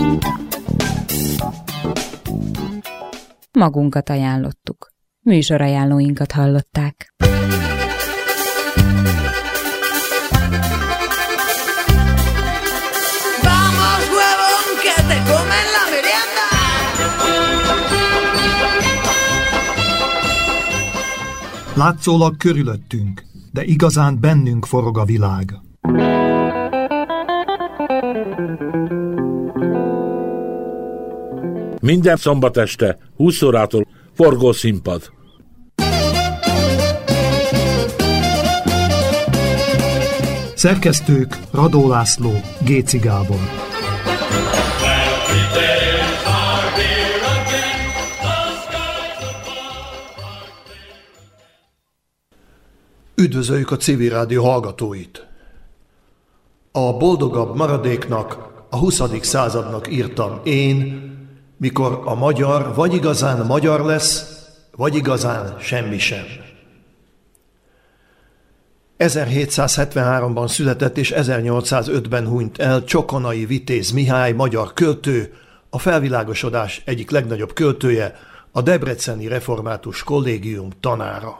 Magunkat ajánlottuk. Műsorajánlóinkat hallották. Vamos, huevón, que te comen la merienda. Látszólag körülöttünk, de igazán bennünk forog a világ. Minden szombat este, 20 órától forgó színpad. Szerkesztők Radó László, Géci Gábor. Üdvözöljük a Civil Rádió hallgatóit! A boldogabb maradéknak, a 20. századnak írtam én, mikor a magyar vagy igazán magyar lesz, vagy igazán semmi sem. 1773-ban született és 1805-ben hunyt el Csokonai Vitéz Mihály, magyar költő, a felvilágosodás egyik legnagyobb költője, a Debreceni Református Kollégium tanára.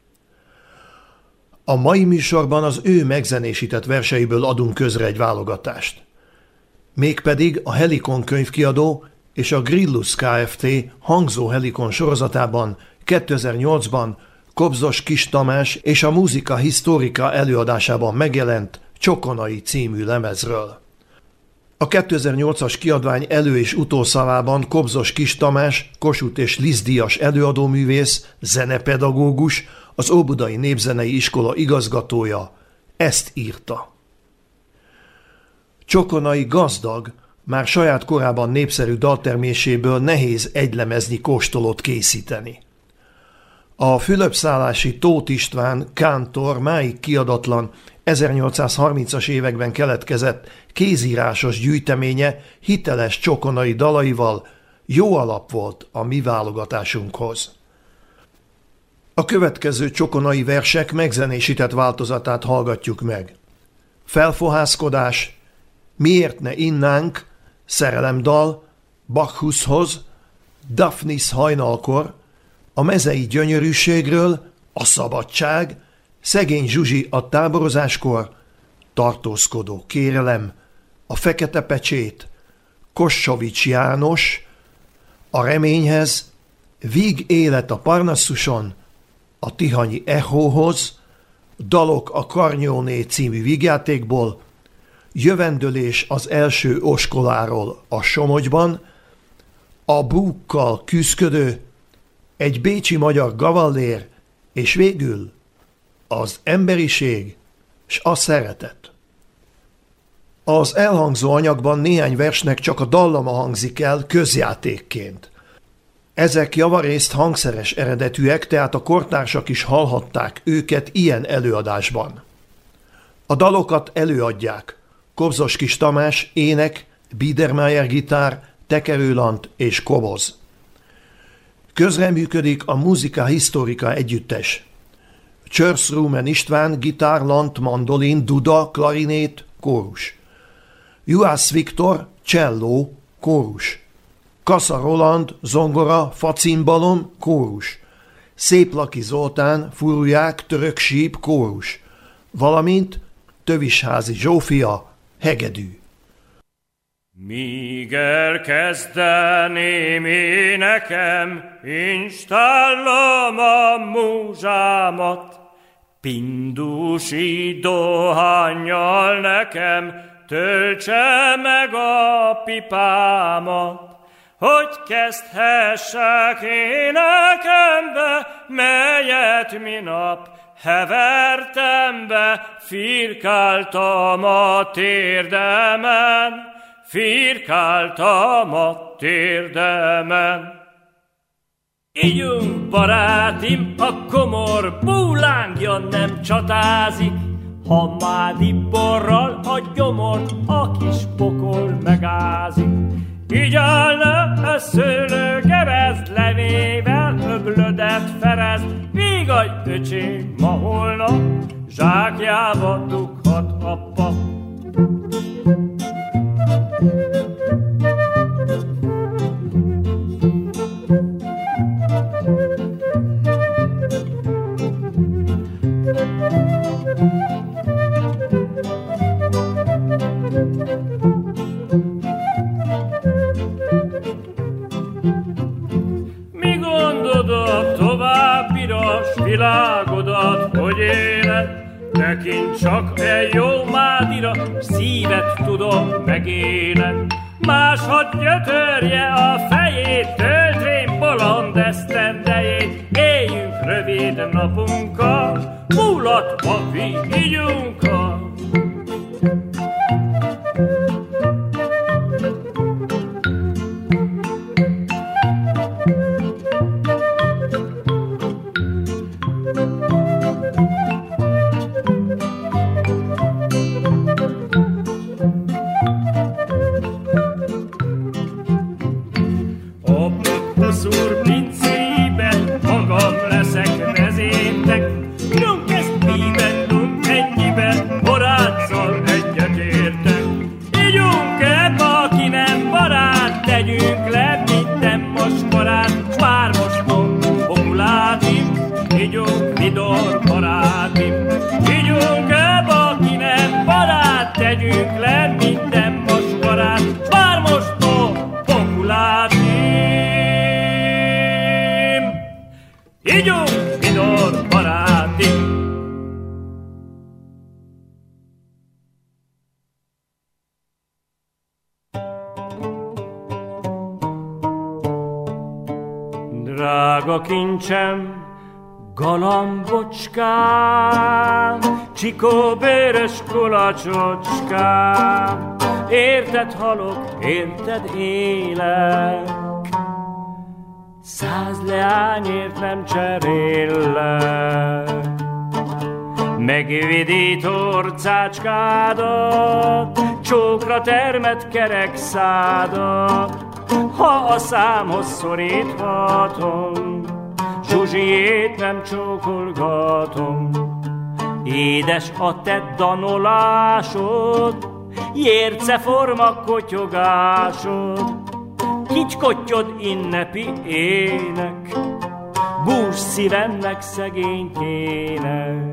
A mai műsorban az ő megzenésített verseiből adunk közre egy válogatást. Mégpedig a Helikon könyvkiadó és a Grillus Kft. Hangzó Helikon sorozatában 2008-ban Kobzos Kis Tamás és a Musica Historica előadásában megjelent Csokonai című lemezről. A 2008-as kiadvány elő- és utószalában Kobzos Kis Tamás, Kossuth és Liszt díjas előadóművész, zenepedagógus, az Óbudai Népzenei Iskola igazgatója ezt írta. Csokonai gazdag, már saját korában népszerű dalterméséből nehéz egylemeznyi kóstolót készíteni. A Fülöp-szállási Tóth István kántor máig kiadatlan 1830-as években keletkezett kézírásos gyűjteménye hiteles csokonai dalaival jó alap volt a mi válogatásunkhoz. A következő csokonai versek megzenésített változatát hallgatjuk meg. Felfohászkodás, Miért ne innánk, Szerelemdal, Bacchushoz, Daphnis hajnalkor, A mezei gyönyörűségről, A szabadság, Szegény Zsuzsi a táborozáskor, Tartózkodó kérelem, A fekete pecsét, Kossovics János, A reményhez, Víg élet a Parnassuson, A tihanyi echóhoz, Dalok a Karnyóné című vígjátékból, Jövendölés az első oskoláról a Somogyban, A búkkal küszködő, Egy bécsi magyar gavallér, és végül az emberiség s a szeretet. Az elhangzó anyagban néhány versnek csak a dallama hangzik el közjátékként. Ezek javarészt hangszeres eredetűek, tehát a kortársak is hallhatták őket ilyen előadásban. A dalokat előadják Kobzos Kis Tamás, ének, Biedermeier gitár, tekerőlant és koboz. Közreműködik a Musica Historica együttes. Csörszrumen István, gitár, lant, mandolin, duda, klarinét, kórus. Juhász Viktor, cselló, kórus. Kassa Roland, zongora, facimbalom, kórus. Széplaki Zoltán, furuják, török síp, kórus. Valamint Tövisházi Zsófia, hegedű. Míg elkezdeném énekem, instállom a múzsámat, pindusi dohánnyal nekem töltse meg a pipámat, hogy kezdhessek énekembe, melyet minap hevertem be, firkáltam a térdemen, firkáltam a térdemen. Ígyunk, barátim, a komor búlángja nem csatázik, ha mádi borral a gyomort a kis pokol megázik. Így állna a szőlő gerezd levével, öblödet ferezd, vígadj, öcsém, ma holnap, zsákjába dughat a pap. világodat, hogy éled, tekint csak jó mádira, szívet tudom megéled. Más hadd gyötörje a fejét, töltvén bolond esztendejét, éljünk rövid napunkkal, mulatva vigyunkkal. Úr pincében magam leszek vezérnek, nyunk ezt miben, nyunk ennyiben, barátszal egyetértek. Ígyunk ebbe, aki nem barát, tegyünk le minden moskarát, s már most populátim, ígyunk vidor barátim. Ígyunk ebbe, aki nem barát, tegyünk le minden moskarát, s már most populátim. Ígyunk, vidor barátim! Drága kincsem, galambocskám, csikóbőrös kulacsocskám, érted halok, érted élek, 100 leányért nem cseréllek. Megvidít orcácskádat, csókra termett kerek szádat, ha a számhoz szoríthatom, Zsuzsiét nem csókolgatom. Édes a te danolásod, jérceforma kotyogásod, kicskottyod innepi ének, bús szívemnek szegénykének.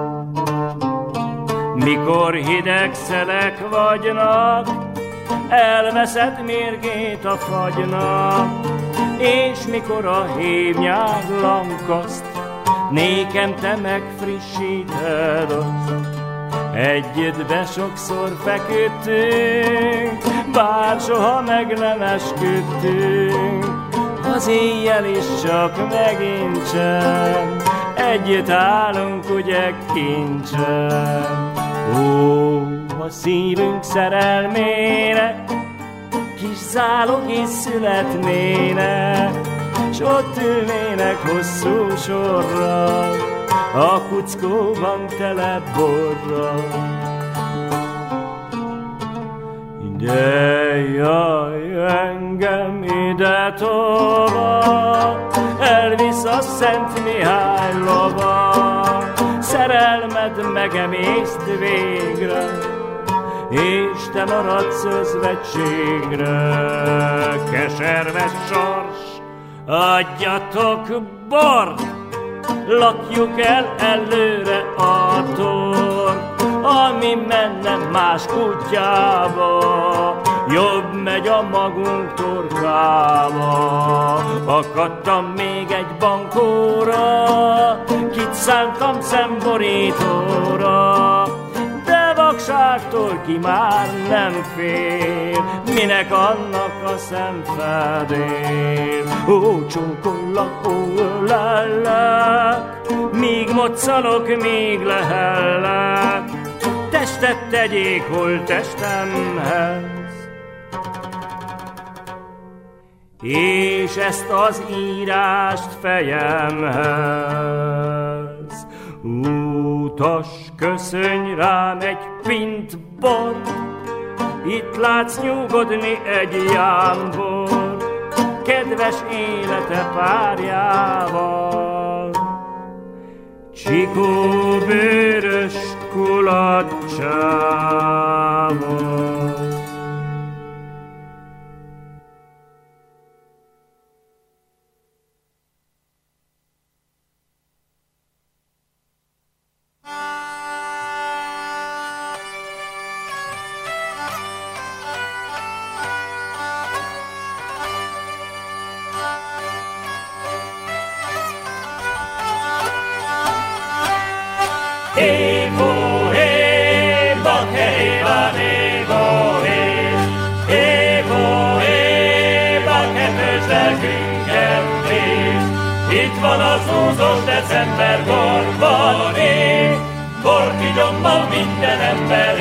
Mikor hideg szelek vagynak, elveszed mérgét a fagynak, és mikor a hévnyág lankaszt, nékem te megfrissíted azt. Együttbe sokszor feküdtünk, bár soha meg nem esküdtünk, az éjjel is csak megint sem, együtt állunk ugye kincsem. Ó, a szívünk szerelmére kis zálog is születnének, s ott ülnének hosszú sorra, a kuckóban tele borra. De jaj, engem ide tova, elvisz a Szent Mihály lova, szerelmed megemészt végre, és te maradsz özvegységre. Keserves sors, adjatok bort, lakjuk el előre a tort, ami menne más kutyába, jobb megy a magunk torkába. Akadtam még egy bankóra, kit szántam szemborítóra, de vakságtól ki már nem fél, minek annak a szemfedél. Ó, csókollak, ó, öllellek, míg moccanok, míg lehellek, testet tegyék holttestemhez. És ezt az írást fejemhez. Utas, köszönj rám egy pint bort, itt látsz nyugodni egy jámbor, kedves élete párjával, csikó bőrös kulacsával. van az húzós december borban, bort igyomban minden ember,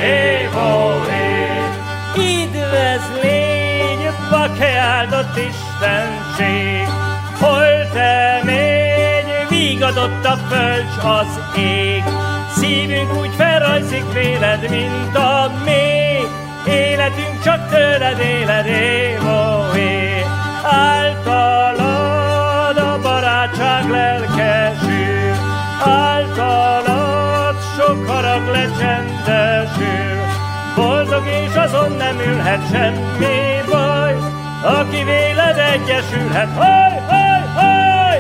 Idvez légy, Bacche áldott istenség, hol te mégy, vígadott a föld az ég. Szívünk úgy felrajzik véled, mint a mély, életünk csak tőled éled, Általad a barátság lelkesül, általad sok harag lecsendesül. Boldog és azon nem ülhet semmi baj, aki véled egyesülhet. Haj, haj, haj!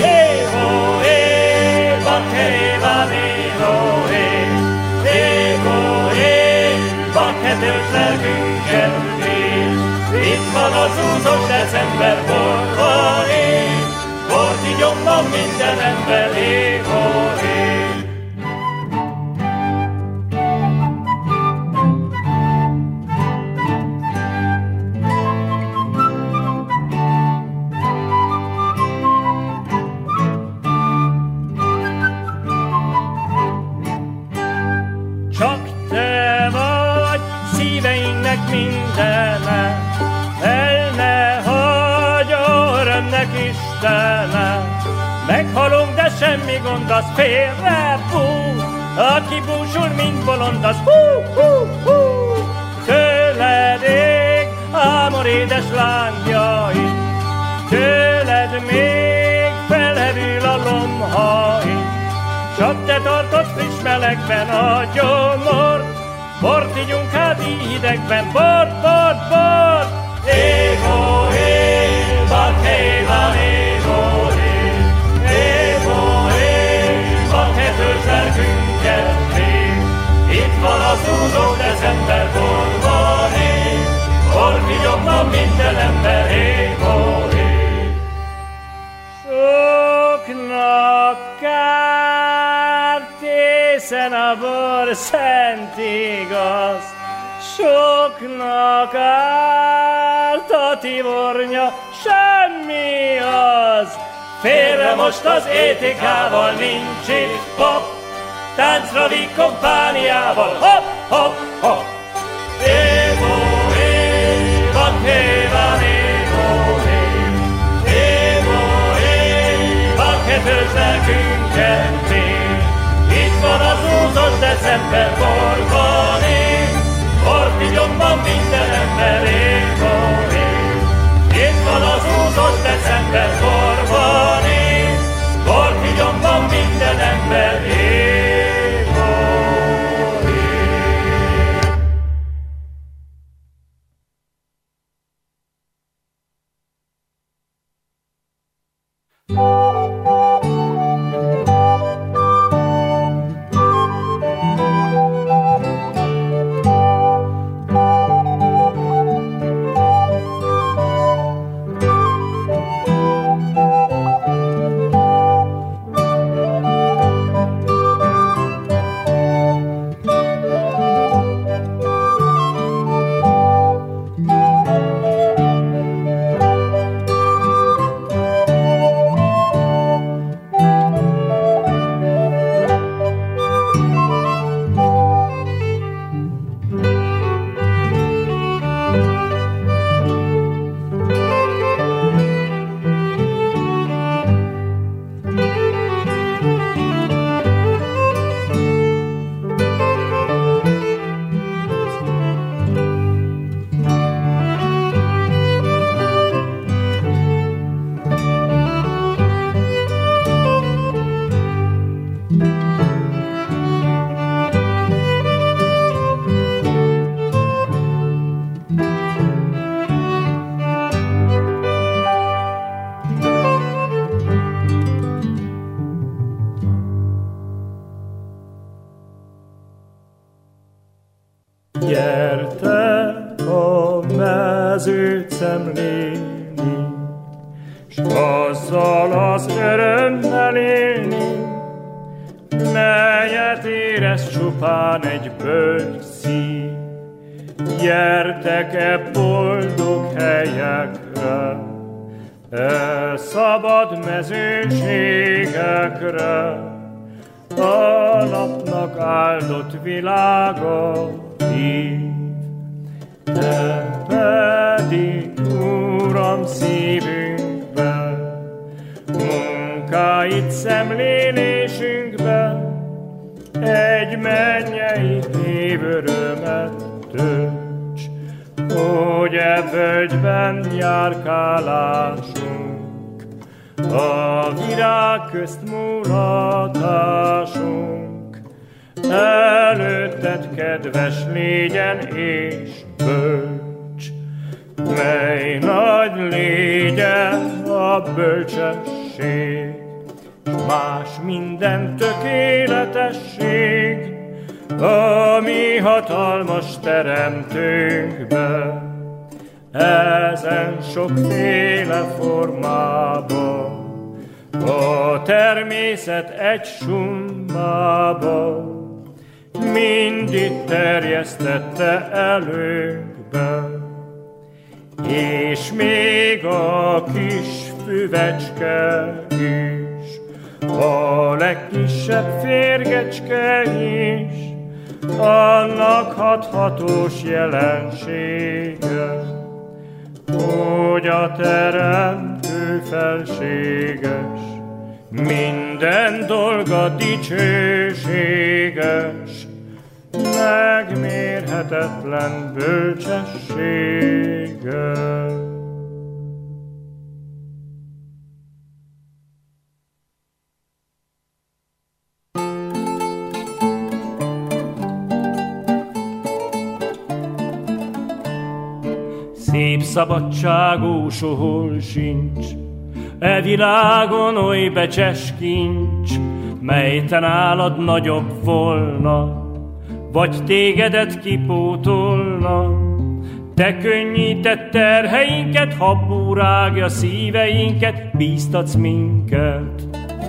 Bacche tölt lelkünket él. Itt van az húzós december borban, bort igyomban minden ember, Csak te vagy szíveinknek mindene, el ne hagy a örömnek Istene. Meghalunk, de semmi gond, az félre bújt, aki búsul, mint bolond, az Tőled ég ámor édes lángjai, tőled még felhevül a lomhai. Csak te tartod friss melegben a gyomort, bort igyunk hát így hidegben, bort, bort, bort! Bacche van, Bacche tölt lelkünket még. Itt van az húzós december borban, bort igyomban minden ember, Soknak kárt észen a bor szent igaz, soknak árt a tivornya, semmi az. Félre most az étikával, nincs itt pop, táncra víg kompániával, hopp, hopp, hopp. Bacche van, Bacche tölt lelkünket él. Itt van az húzós december borban, bort igyomban minden ember, Itt van az húzós december borban, bort igyomban minden ember, Gyertek a mezőt szemlélni, s azzal az örömmel élni, melyet érez csupán egy bölcs szív. Gyertek-e boldog helyekre, szabad mezőségekre, a napnak áldott világa hív. Te pedig, Uram, szívünkbe, munkáit szemlélésünkbe, egy mennyei hívörömet tölts, hogy e völgyben járkálásunk, a virág közt mulatásunk, előtted kedves légyen és bölcs, mely nagy légyen a bölcsesség, más minden tökéletesség, ami hatalmas teremtőnkbe, ezen sokféle formában, a természet egy summában, mindig terjesztette előnkbe, és még a kis füvecske is, a legkisebb férgecske is, annak hathatós jelensége, hogy a teremtő felséges, minden dolga dicsőséges, megmérhetetlen bölcsessége. Szép szabadságú sohol sincs, e világon oly becses kincs, mely te nálad nagyobb volna, vagy tégedet kipótolna. Te könnyített terheinket, habú rágja szíveinket, bíztatsz minket.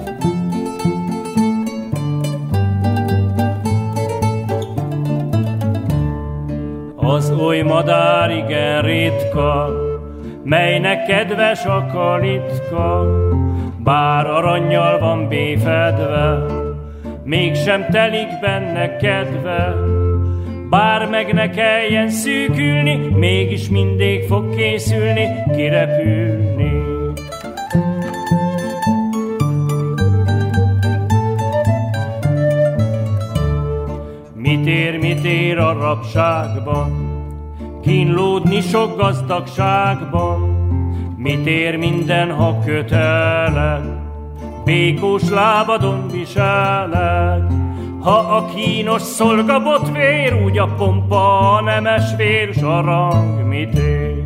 Az oly madár igen ritka, melynek kedves a kalitka, bár arannyal van béfedve, mégsem telik benne kedve. Bár meg ne kelljen szűkülni, mégis mindig fog készülni, kirepülni. Mit ér a rabságban, kínlódni sok gazdagságban? Mit ér minden, ha köteled, békós lábadon viseled? Ha a kínos szolgabotvér, úgy a pompa, a nemes vér, s a rang mit ér?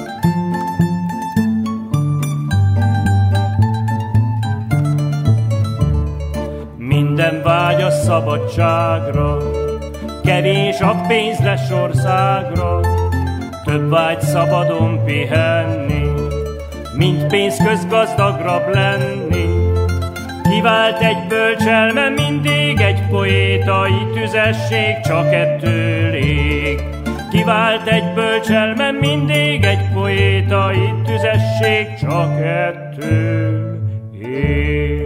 Minden vágy a szabadságra, kevés a pénz lesz országra, több vágy szabadon pihenni, mint pénzközgazdagabb lenni. Kivált egy bölcselme, mindig egy poétai tüzesség, csak ettől ég. Kivált egy bölcselme, mindig egy poétai tüzesség, csak ettől ég.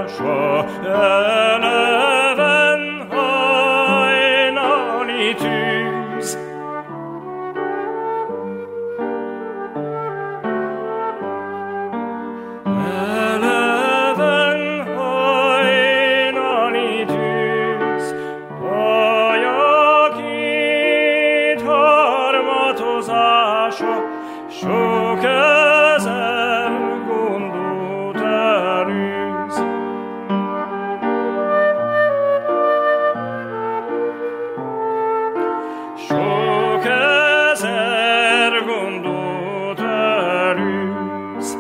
fogadása, eleven hajnali tűz. Eleven hajnali tűz, hajakét harmatozása, sok ezer gondot elűz. Sok ezer gondot elűz.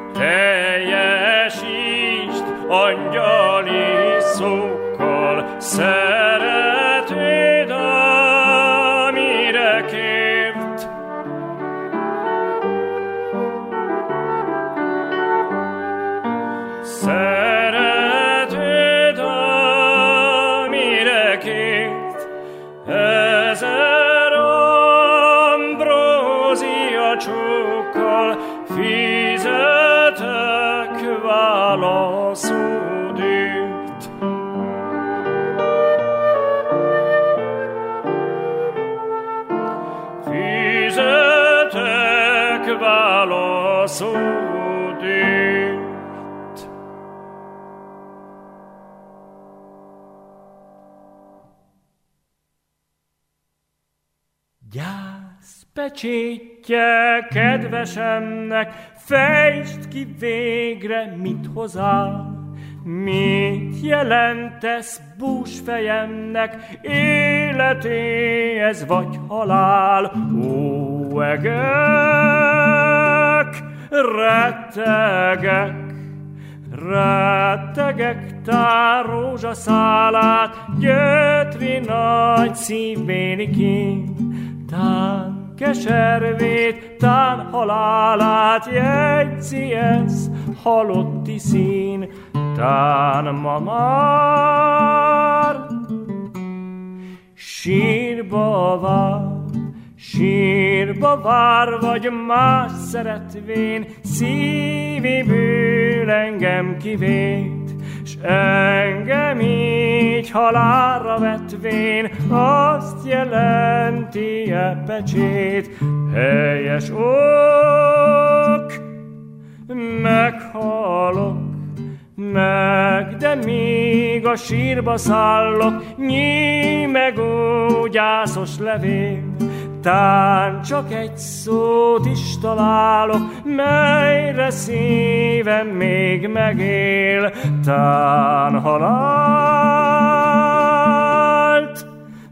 Teljesítsd angyali szókkal szeretőd, amire kért. Szeretőd, amire kért. Ezer ambrózia csókkal fizetek válaszodért. Fizetek válaszodért. Gyász pecsétje kedvesemnek, fejtsd ki végre, mit hozál. Mit jelentesz búsfejemnek, életéhez vagy halál? Ó, egek, rettegek, rettegek tán rózsaszálát, gyötri nagy szívbélikén, tán keservét, tán halálát jegyzi ez halotti szín, tán ma már sírba vár, vagy más szeretvén, szívéből engem kivét, s engem így halálra vetvén, azt jelenti e pecsét, helyes ok, meghalok, de még a sírba szállok, nyí meg ó gyászos levél, tán csak egy szót is találok, melyre szívem még megél, tán halált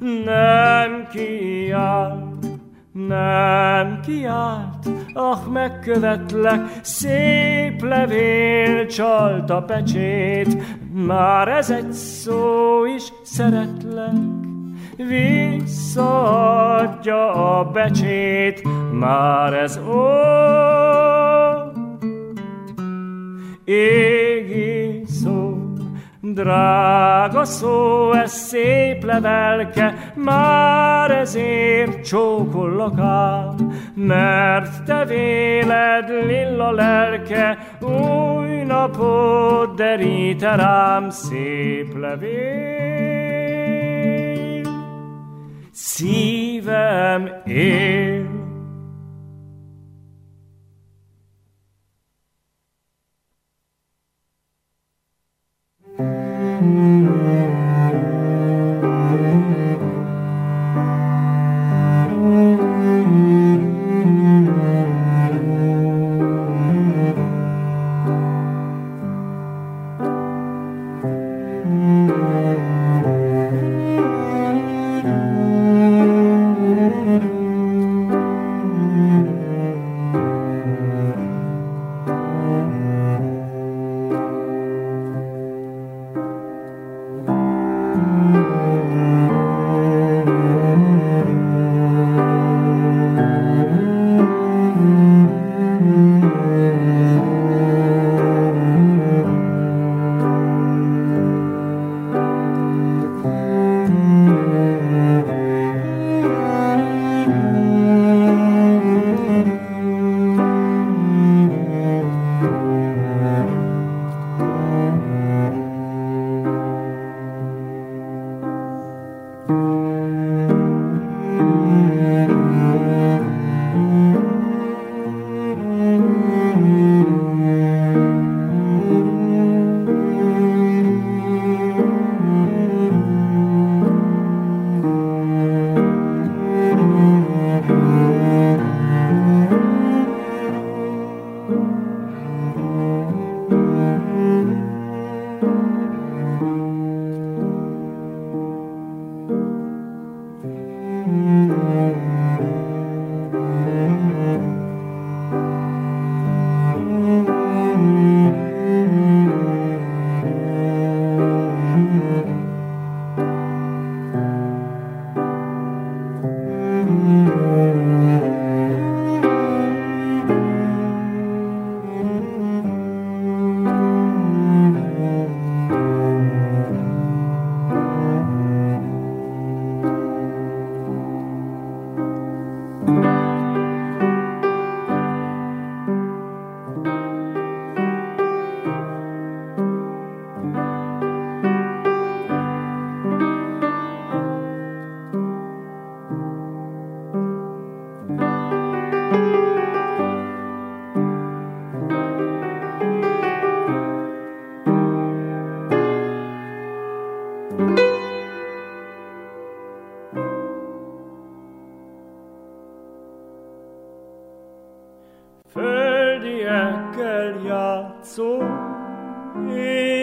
nem kiált, ah, megkövetlek, szép levél csalt a pecsét, már ez egy szó is szeretlek, visszaadja a becsét, már ez égi szó, drága szó, ez szép levelke, már ezért csókollak ám, mert te véled lilla lelke, új napot derít rám, szép levél, szívem él.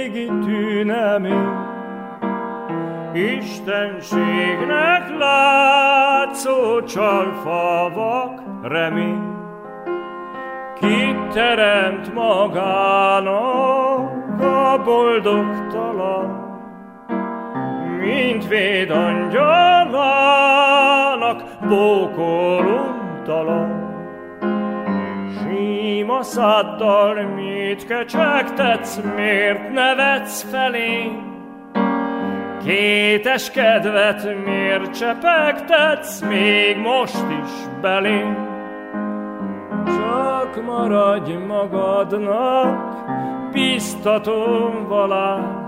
régi tűnemény, istenségnek látszó csalfavak remény. Ki teremt magának a boldogtalan, mint véd angyalának bókoluntalan. Sima száddal mit kecsegtetsz, miért nevetsz felé? Kéteskedvet miért csepegtetsz még most is belé? Csak maradj magadnak, biztatom valán,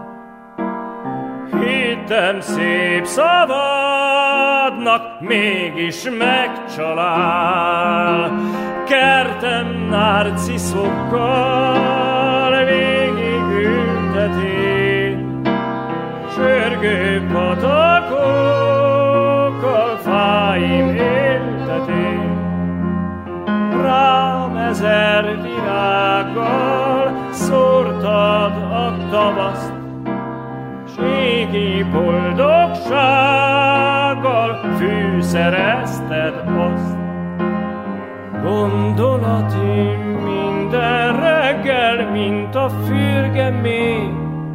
hittem szép szavadnak, mégis megcsalál. Kertem narciszokkal végigültetén, sörgő patakokkal fáim éltetén. Rám 1000 virággal szórtad a tavaszt, s égi boldogsággal fűszerezted azt. Gondolatim minden reggel, mint a fürge mély,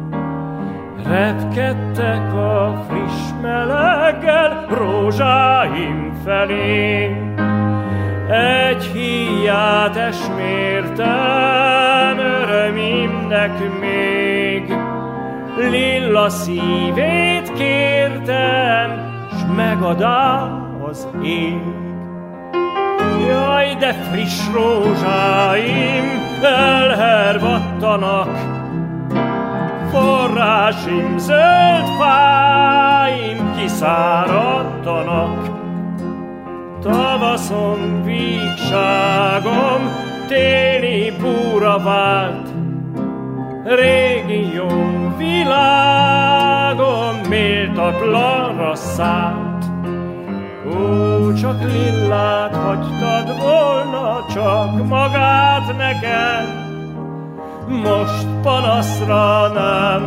repkedtek a friss meleggel rózsáim felé. Egy híját esmértem örömimnek még, lilla szívét kértem, s megadá az ég. Jaj, de friss rózsáim elhervadtanak, forrásim, zöld fáim kiszáradtanak. Tavaszom vígságom téli búra vált, régi jó világom méltatlanra szállt. Ó, csak lillát hagytad volna, csak magát neked, most panaszra nem